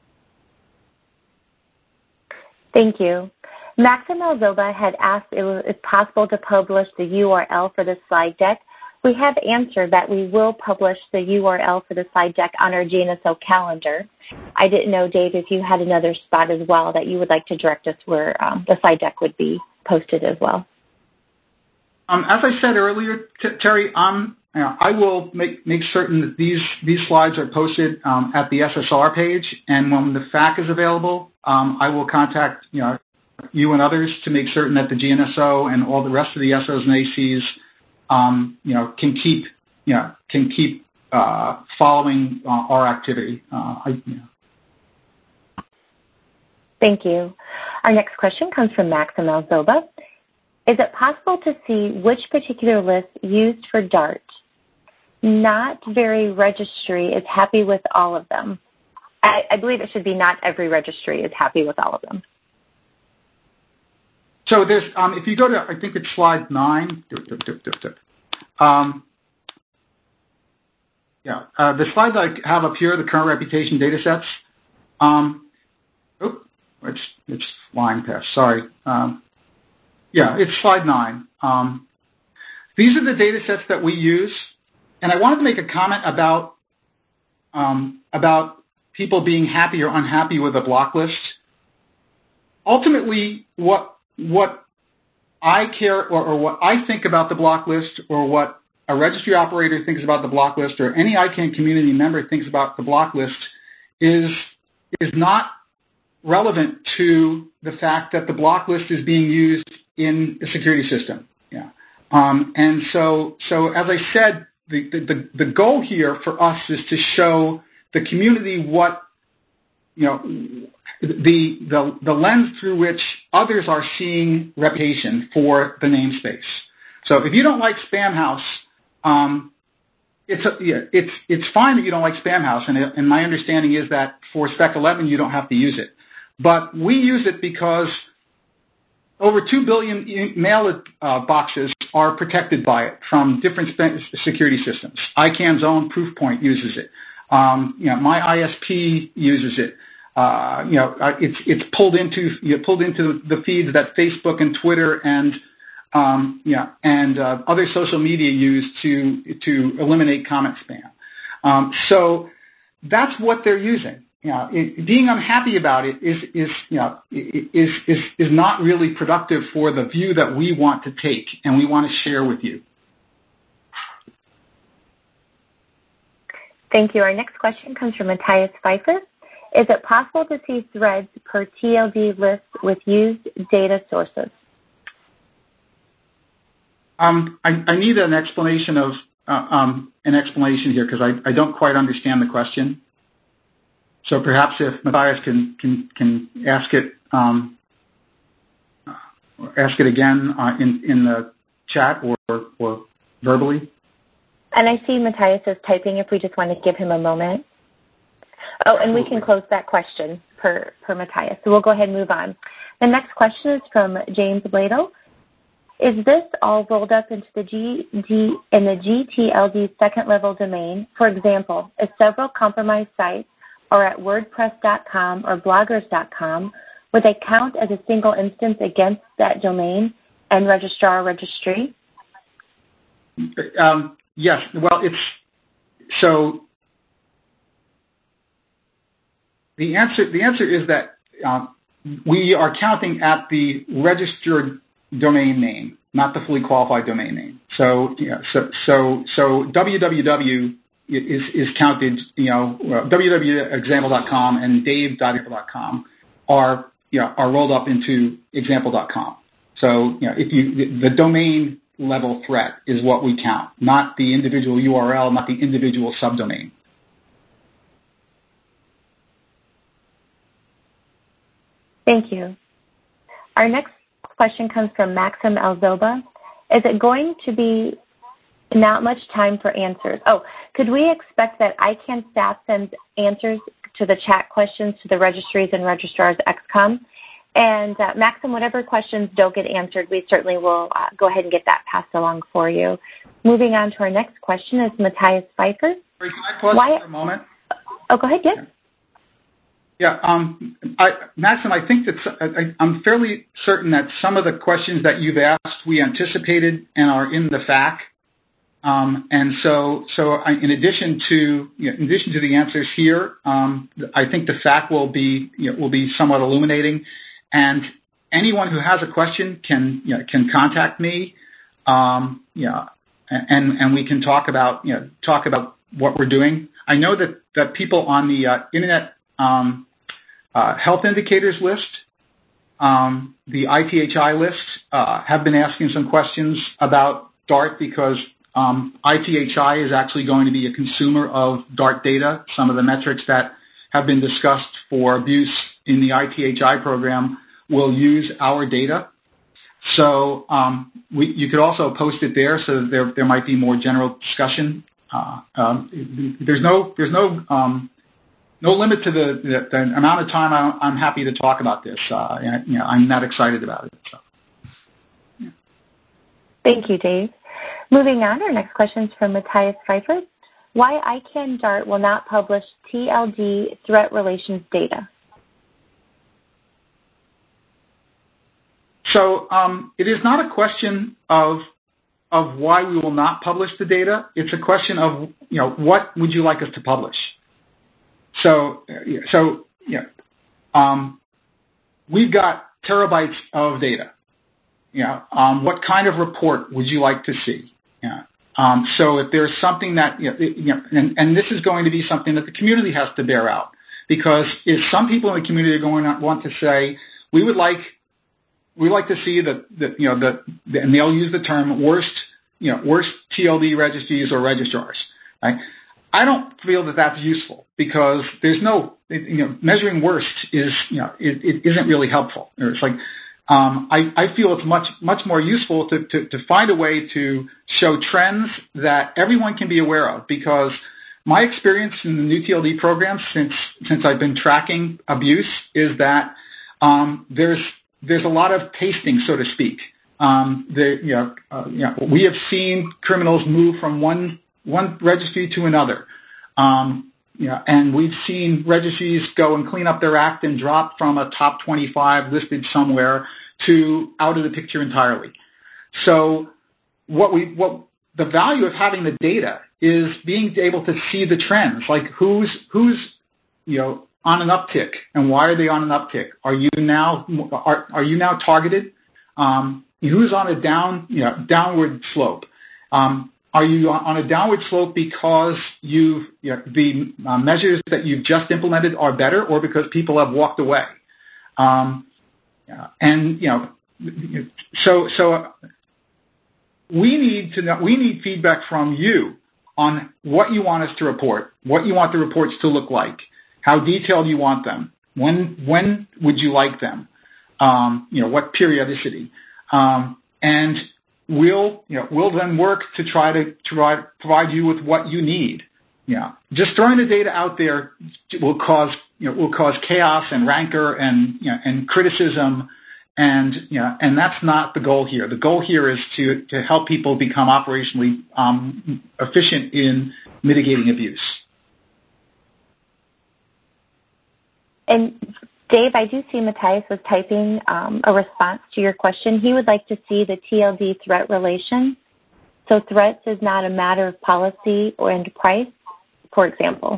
Thank you. Maxim Alzoba had asked if it was possible to publish the U R L for the slide deck We have answered that we will publish the U R L for the slide deck on our G N S O calendar. I didn't know, Dave, if you had another spot as well that you would like to direct us where um, the slide deck would be posted as well. Um, as I said earlier, Terry, um, you know, I will make, make certain that these, these slides are posted um, at the S S R page, and when the F A Q is available, um, I will contact you, know, you and others to make certain that the G N S O and all the rest of the S Os and A Cs Um, you know, can keep, you know, can keep uh, following uh, our activity. Uh, I, you know. Thank you. Our next question comes from Maxim Alzoba. Is it possible to see which particular list used for DART? Not very registry is happy with all of them. I, I believe it should be not every registry is happy with all of them. So there's, um, if you go to, I think it's slide nine. Um, yeah, uh, the slide that I have up here, the current reputation data sets. Um, oh, it's it's flying past. Sorry. Um, yeah, it's slide nine. Um, these are the data sets that we use, and I wanted to make a comment about um, about people being happy or unhappy with a block list. Ultimately, what what I care or, or what I think about the block list, or what a registry operator thinks about the block list, or any I CANN community member thinks about the block list, is is not relevant to the fact that the block list is being used in the security system. Yeah, um, and so so as I said, the, the the goal here for us is to show the community what you know. The, the, the lens through which others are seeing reputation for the namespace. So if you don't like Spamhaus, um, it's, a, yeah, it's, it's fine that you don't like Spamhaus, and, it, and my understanding is that for Spec eleven you don't have to use it. But we use it because over two billion mail uh, boxes are protected by it from different security systems. I CANN's own Proofpoint uses it. Um, you know, my I S P uses it. Uh, you know, it's it's pulled into you know, pulled into the feeds that Facebook and Twitter and um, yeah and uh, other social media use to to eliminate comment spam. Um, so that's what they're using. You know, it, being unhappy about it is is you know is is is not really productive for the view that we want to take and we want to share with you. Thank you. Our next question comes from Matthias Pfeiffer. Is it possible to see threads per T L D list with used data sources? Um, I, I need an explanation of uh, um, an explanation here because I, I don't quite understand the question. So perhaps if Matthias can can can ask it um, ask it again uh, in in the chat or or verbally. And I see Matthias is typing. If we just want to give him a moment. Oh, and we can close that question per, per Matthias. So we'll go ahead and move on. The next question is from James Blado. Is this all rolled up into the G D in the G T L D second level domain? For example, if several compromised sites are at WordPress dot com or bloggers dot com, would they count as a single instance against that domain and registrar registry? Um, yes. Well, it's so. The answer, the answer is that uh, we are counting at the registered domain name, not the fully qualified domain name. So, you know, so, so, so W W W is is counted. You know, uh, w w w dot example dot com and dave dot example dot com are you know are rolled up into example dot com. So, you know, if you the, the domain level threat is what we count, not the individual U R L, not the individual subdomain. Thank you. Our next question comes from Maxim Alzoba. Is it going to be not much time for answers? Oh, could we expect that I CANN staff sends answers to the chat questions to the registries and registrars X COM? And uh, Maxim, whatever questions don't get answered, we certainly will uh, go ahead and get that passed along for you. Moving on to our next question is Matthias Pfeiffer. Can I pause Why, for a moment? Oh, go ahead, yes. Yeah, um, I, Maxim, I think that I, I'm fairly certain that some of the questions that you've asked we anticipated and are in the F A Q. Um, and so, so I, in addition to, you know, in addition to the answers here, um, I think the fact will be, you know, will be somewhat illuminating. And anyone who has a question can, you know, can contact me, um, you know, and and we can talk about, you know, talk about what we're doing. I know that that people on the uh, Internet um, uh, Health Indicators list, um, the I T H I list, uh, have been asking some questions about DART because um, I T H I is actually going to be a consumer of DART data. Some of the metrics that have been discussed for abuse in the I T H I program will use our data. So um, we, you could also post it there, so there there might be more general discussion. Uh, um, there's no there's no um, no limit to the, the, the amount of time I, I'm happy to talk about this. Uh, and, you know, I'm that excited about it. So. Yeah. Thank you, Dave. Moving on, our next question is from Matthias Pfeiffer. Why ICANN DART will not publish T L D threat relations data? So um, it is not a question of of why we will not publish the data. It's a question of, you know, what would you like us to publish? So, so yeah, um, we've got terabytes of data. You know, um, what kind of report would you like to see? Yeah. Um, so if there's something that, you know, you know and, and this is going to be something that the community has to bear out, because if some people in the community are going to want to say, we would like We like to see that, that you know, the, the, and they'll use the term worst, you know, worst T L D registries or registrars. Right? I don't feel that that's useful because there's no, you know, measuring worst is, you know, it, it isn't really helpful. It's like, um, I, I feel it's much, much more useful to, to, to find a way to show trends that everyone can be aware of, because my experience in the new T L D program since, since I've been tracking abuse is that, um, there's, There's a lot of tasting, so to speak. Um, the, you know, uh, you know, we have seen criminals move from one one registry to another, um, you know, and we've seen registries go and clean up their act and drop from a top twenty-five listed somewhere to out of the picture entirely. So, what we what the value of having the data is being able to see the trends, like who's who's you know. on an uptick, and why are they on an uptick? Are you now are are you now targeted? Um, who's on a down you know downward slope? Um, are you on a downward slope because you've you know, the uh, measures that you've just implemented are better, or because people have walked away? Um, and you know, so so we need to know, we need feedback from you on what you want us to report, what you want the reports to look like. How detailed you want them? When when would you like them? Um, you know, what periodicity? Um, and we'll you know we'll then work to try to try provide you with what you need. Yeah, just throwing the data out there will cause you know will cause chaos and rancor and you know and criticism, and you know and that's not the goal here. The goal here is to to help people become operationally um, efficient in mitigating abuse. And Dave, I do see Matthias was typing um, a response to your question. He would like to see the T L D threat relation. So threats is not a matter of policy or and price, for example.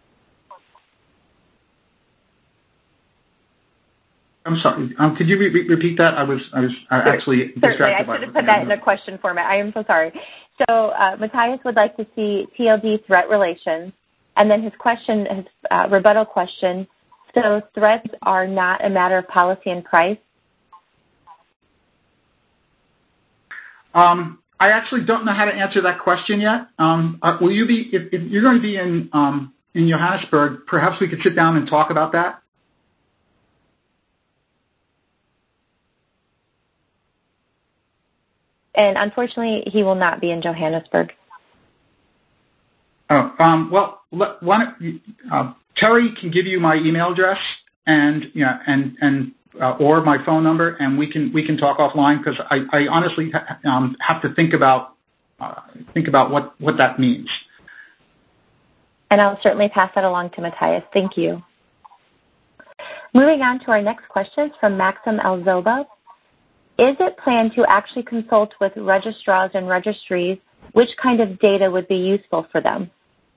I'm sorry. Um, could you re- repeat that? I was I was actually Certainly. distracted. I should have put that in a question format. I am so sorry. So uh, Matthias would like to see T L D threat relations, and then his question, his uh, rebuttal question. So threats are not a matter of policy and price? Um, I actually don't know how to answer that question yet. Um, uh, will you be, if, if you're going to be in, um, in Johannesburg, perhaps we could sit down and talk about that? And unfortunately, he will not be in Johannesburg. Oh, um, well, let, why don't, uh, Terry can give you my email address and you know, and and uh, or my phone number, and we can we can talk offline, because I, I honestly ha- um, have to think about uh, think about what, what that means. And I'll certainly pass that along to Matthias. Thank you. Moving on to our next question from Maxim Elzoba. Is it planned to actually consult with registrars and registries which kind of data would be useful for them?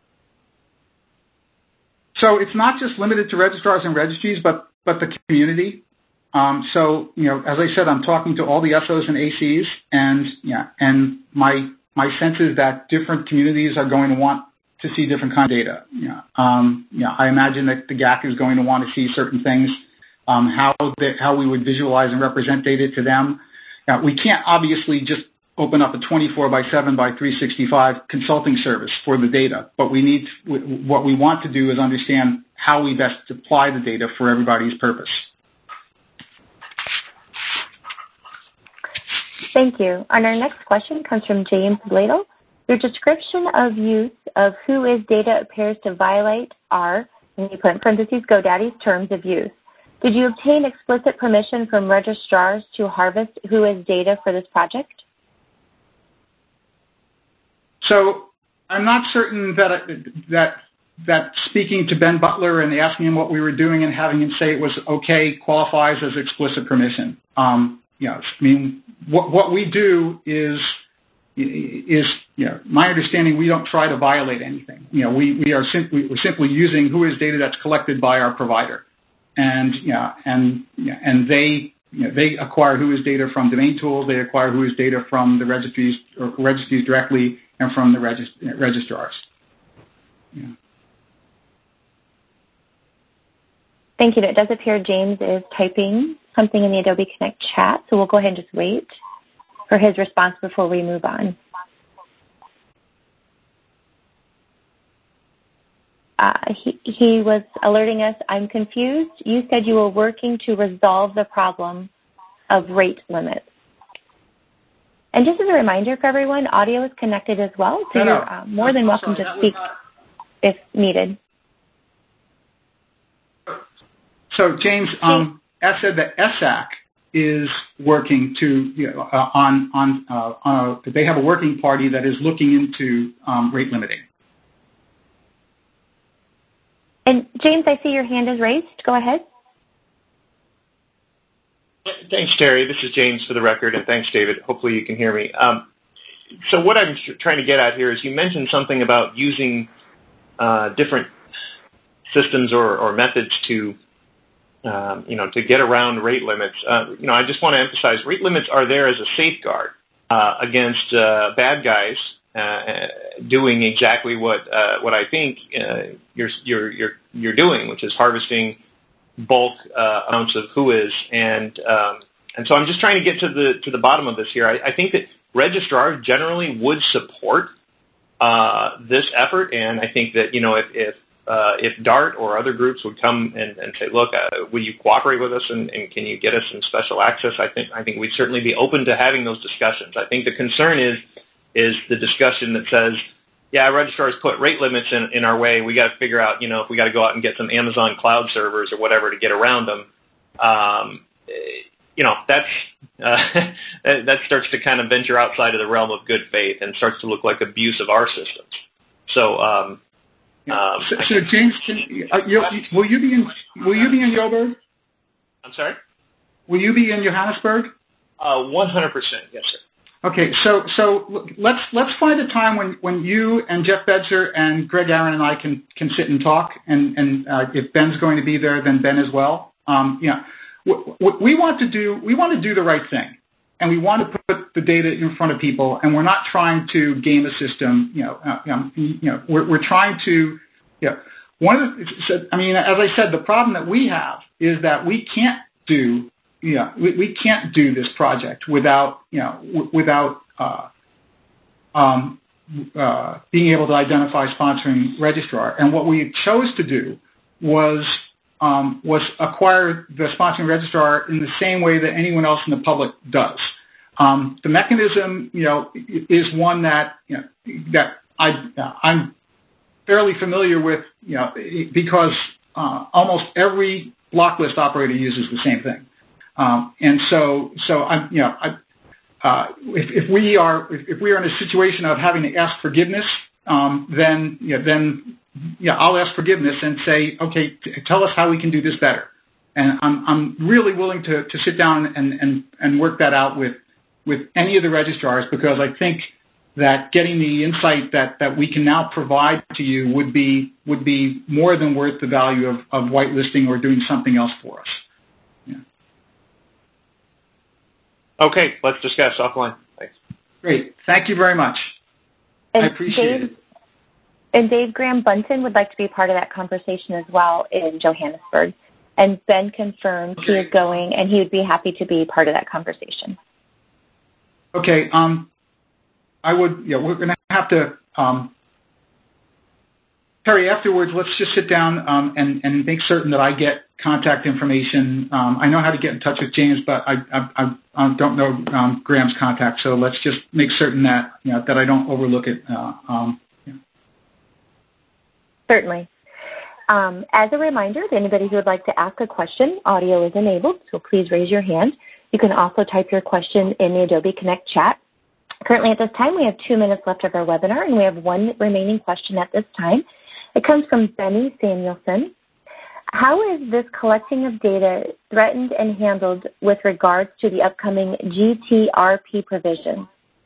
So it's not just limited to registrars and registries, but but the community. Um, so, you know, as I said, I'm talking to all the S Os and A Cs, and yeah, and my my sense is that different communities are going to want to see different kind of data. Yeah, um, yeah. I imagine that the G A C is going to want to see certain things, um, how the, how we would visualize and represent data to them. Uh, we can't obviously just open up a twenty-four by seven by three sixty-five consulting service for the data, but we need what we want to do is understand how we best apply the data for everybody's purpose. Thank you. And our next question comes from James Bladel. Your description of use of who is data appears to violate our, and you put in parentheses, GoDaddy's terms of use. Did you obtain explicit permission from registrars to harvest who is data for this project? So I'm not certain that that that speaking to Ben Butler and asking him what we were doing and having him say it was okay qualifies as explicit permission. Um, yes, I mean what what we do is is you know my understanding we don't try to violate anything. You know we we are simply we're simply using who is data that's collected by our provider, and you know, and you know, and they. You know, they acquire who is data from domain tools. They acquire who is data from the registries or registries directly and from the regist registrars. Yeah. Thank you. It does appear James is typing something in the Adobe Connect chat, so we'll go ahead and just wait for his response before we move on. Uh, he, he was alerting us, I'm confused. You said you were working to resolve the problem of rate limits. And just as a reminder for everyone, audio is connected as well, so no, no. you're uh, more than welcome sorry, to speak not... if needed. So, James, um, I said that S A C is working to, you know, uh, on, on, uh, on a, they have a working party that is looking into um, rate limiting. And James, I see your hand is raised. Go ahead. Thanks, Terry. This is James for the record, and thanks, David. Hopefully you can hear me. Um, so what I'm trying to get at here is you mentioned something about using uh, different systems or, or methods to, um, you know, to get around rate limits. Uh, you know, I just want to emphasize rate limits are there as a safeguard uh, against uh, bad guys Uh, doing exactly what uh, what I think uh, you're you're you're you're doing, which is harvesting bulk uh, amounts of whois, and um, and so I'm just trying to get to the to the bottom of this here. I, I think that registrars generally would support uh, this effort, and I think that you know if if uh, if DART or other groups would come and, and say, look, uh, will you cooperate with us, and, and can you get us some special access? I think I think we'd certainly be open to having those discussions. I think the concern is. is the discussion that says, yeah, registrars put rate limits in, in our way. We got to figure out, you know, if we got to go out and get some Amazon cloud servers or whatever to get around them. Um, you know, that's uh, that starts to kind of venture outside of the realm of good faith and starts to look like abuse of our systems. So, um, um, so, so James, can, uh, you, will you be in will you be in Joburg? I'm sorry. Will you be in Johannesburg? Uh, one hundred percent, yes, sir. Okay, so so let's let's find a time when, when you and Jeff Bedzer and Greg Aaron and I can, can sit and talk, and and uh, if Ben's going to be there, then Ben as well. Um, you know, what we want to do, we want to do the right thing, and we want to put the data in front of people, and we're not trying to game a system. You know, uh, you know, we're we're trying to, you know, one of the, so, I mean, as I said, the problem that we have is that we can't do. Yeah, we, we can't do this project without, you know, w without uh, um, uh, being able to identify sponsoring registrar. And what we chose to do was um, was acquire the sponsoring registrar in the same way that anyone else in the public does. Um, the mechanism, you know, is one that you know that I uh, I'm fairly familiar with, you know, because uh, almost every block list operator uses the same thing. Um, and so, so I'm, you know, I, uh, if, if we are, if, if we are in a situation of having to ask forgiveness, um, then, you know, then, yeah, I'll ask forgiveness and say, okay, t tell us how we can do this better. And I'm, I'm really willing to, to sit down and, and, and work that out with, with any of the registrars, because I think, that getting the insight that, that we can now provide to you would be would be more than worth the value of, of whitelisting or doing something else for us. Yeah. Okay, let's discuss offline. Thanks. Great. Thank you very much. And I appreciate Dave, it. And Dave Graham Bunton would like to be part of that conversation as well in Johannesburg. And Ben confirmed okay. he is going, and he would be happy to be part of that conversation. Okay. Um, I would, yeah, we're going to have to, um, Terry, afterwards, let's just sit down um, and, and make certain that I get contact information. Um, I know how to get in touch with James, but I, I, I don't know um, Graham's contact, so let's just make certain that, you know, that I don't overlook it. Uh, um, yeah. Certainly. Um, as a reminder, to anybody who would like to ask a question, audio is enabled, so please raise your hand. You can also type your question in the Adobe Connect chat. Currently at this time, we have two minutes left of our webinar, and we have one remaining question at this time. It comes from Benny Samuelson. How is this collecting of data threatened and handled with regards to the upcoming G T R P provision?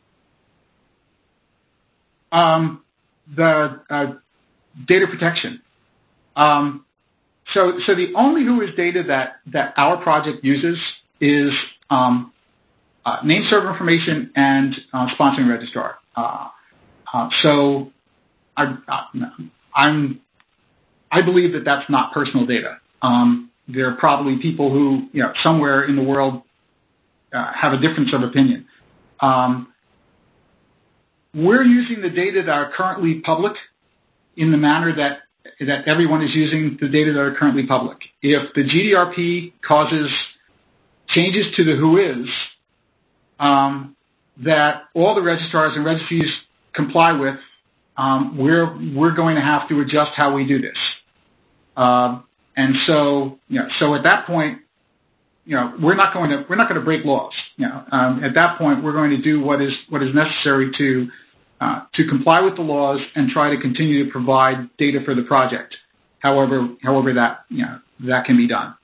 Um, the uh, data protection. Um, so, so the only who is data that, that our project uses is um, uh, name server information and uh, sponsoring registrar. Uh, uh, so I, I'm, I believe that that's not personal data. Um, there are probably people who, you know, somewhere in the world uh, have a difference of opinion. Um, we're using the data that are currently public in the manner that that everyone is using the data that are currently public. If the G D R P causes changes to the who is um, that all the registrars and registries comply with, um, we're we're going to have to adjust how we do this. Um, and so, you know, so at that point, you know, we're not going to we're not going to break laws. You know, um, at that point, we're going to do what is what is necessary to uh, to comply with the laws and try to continue to provide data for the project. However, however that you know that can be done.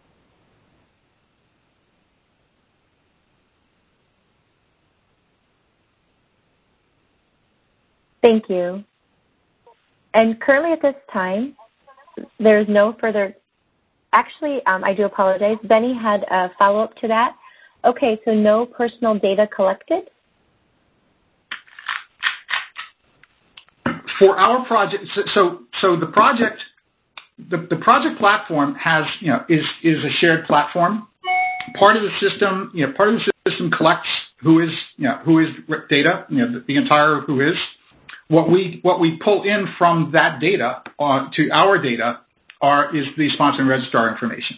Thank you. And currently at this time, there's no further. Actually, um, I do apologize. Benny had a follow-up to that. Okay, so no personal data collected? For our project, so so the project, the, the project platform has, you know, is is a shared platform. Part of the system, you know, part of the system collects who is, you know, who is data, you know, the, the entire who is. What we what we pull in from that data uh, to our data are is the sponsor and registrar information.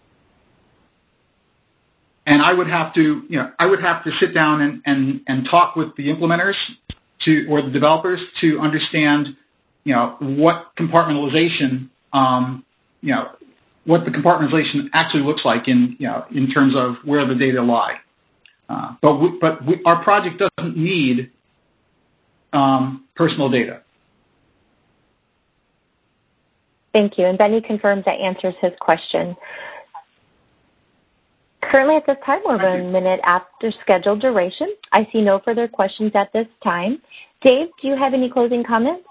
And I would have to, you know, I would have to sit down and, and, and talk with the implementers to, or the developers to understand, you know, what compartmentalization, um, you know, what the compartmentalization actually looks like in, you know, in terms of where the data lie. Uh, but we, but we, our project doesn't need um, personal data. Thank you. And Benny confirms that answers his question. Currently at this time, we're one minute after scheduled duration. I see no further questions at this time. Dave, do you have any closing comments?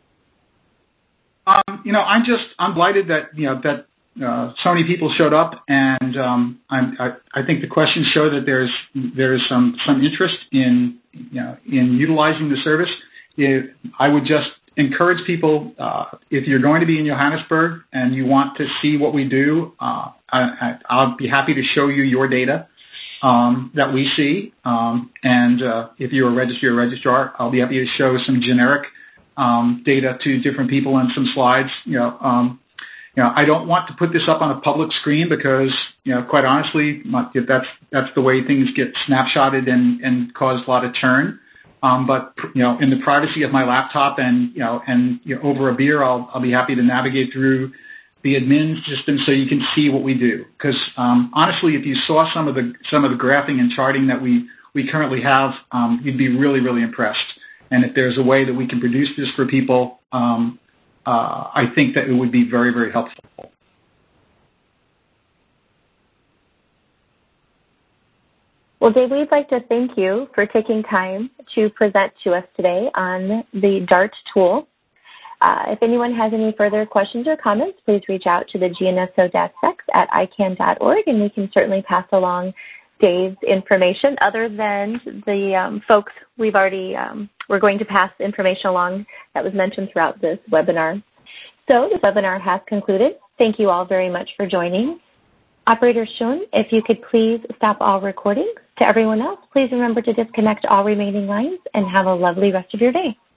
Um, you know, I'm just, I'm delighted that, you know, that uh, so many people showed up, and um, I'm, I, I think the questions show that there's, there's some, some interest in, you know, in utilizing the service. It, I would just encourage people, uh, if you're going to be in Johannesburg and you want to see what we do, uh, I, I'll be happy to show you your data um, that we see. Um, and uh, if you're a registry or registrar, I'll be happy to show some generic um, data to different people and some slides. You know, um, you know, I don't want to put this up on a public screen because, you know, quite honestly, that's that's the way things get snapshotted and, and cause a lot of churn. Um, but, you know, in the privacy of my laptop and, you know, and you know, over a beer, I'll, I'll be happy to navigate through the admin system so you can see what we do. Because um, honestly, if you saw some of the some of the graphing and charting that we, we currently have, um, you'd be really, really impressed. And if there's a way that we can produce this for people, um, uh, I think that it would be very, very helpful. Well, Dave, we'd like to thank you for taking time to present to us today on the DART tool. Uh, if anyone has any further questions or comments, please reach out to the G N S O DATSEX at I C A N dot org, and we can certainly pass along Dave's information. Other than the um, folks we've already, um, we're going to pass information along that was mentioned throughout this webinar. So this webinar has concluded. Thank you all very much for joining. Operator Shun, if you could please stop all recordings. To everyone else, please remember to disconnect all remaining lines and have a lovely rest of your day.